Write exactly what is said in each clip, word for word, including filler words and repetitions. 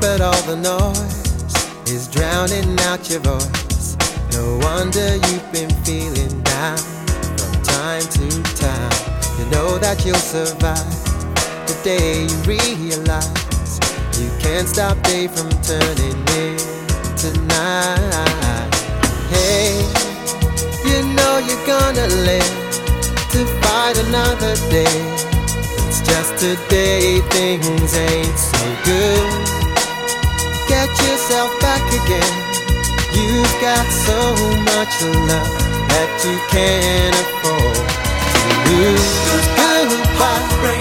but all the noise is drowning out your voice. No wonder you've been feeling down from time to time. You know that you'll survive the day you realize you can't stop day from turning into night. Hey, you know you're gonna live to fight another day. It's just today things ain't so good. Get yourself back again. You've got so much love that you can't afford to lose. Goodbye,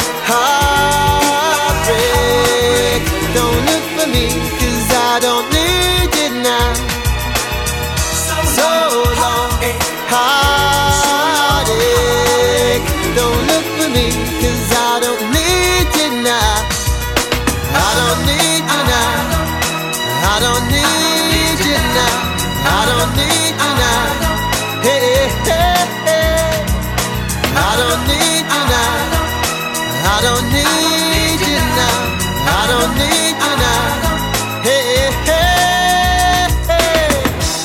heartbreak. Don't look for me, cause I don't need you now. So long, heartache. Don't look for me, cause I don't need you now. I don't need you now. I don't need you now. I don't need you now. Hey, hey, hey. I don't need you now. I don't need you now. I don't need you now. Hey, hey, hey.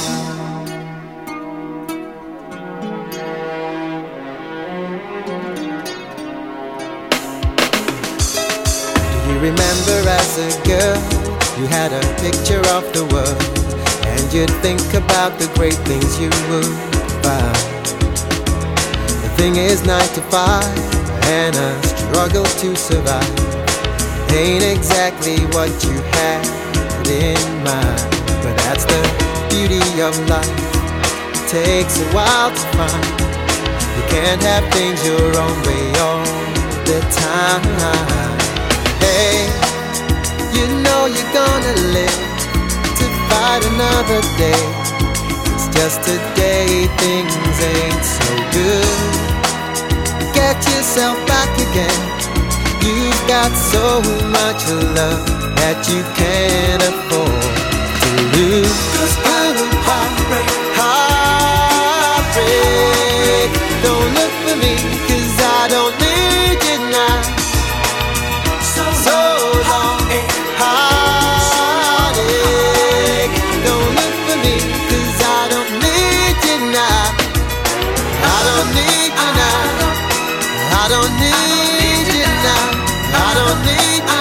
Do you remember as a girl, you had a picture of the world, and you'd think about the great things you would find. The thing is, nine to five and a struggle to survive ain't exactly what you had in mind. But that's the beauty of life. It takes a while to find. You can't have things your own way all the time. Hey, you know you're gonna live to fight another day. It's just today things ain't so good. Get yourself back again. You've got so much love that you can't afford to lose. Goodbye, heartbreak. Don't look for me, cause I don't need you now. So long, heartache. Don't look for me, cause I don't need you now. I don't need you now. I don't need you now. I don't need you